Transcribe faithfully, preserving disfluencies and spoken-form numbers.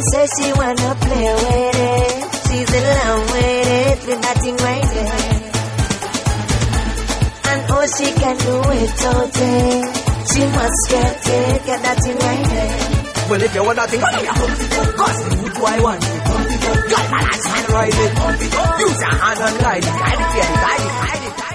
says she wanna play with it. She's in love with it, with that thing right there. And oh, she can do it totally. She must get it, get that thing right there. Well, if you want that thing, go to your pump it up. Cause the wood why want it. Pump it up. Got balance and ride it. Pump it up. Use your hand and guide it. Guide it, guide it, guide it, guide it.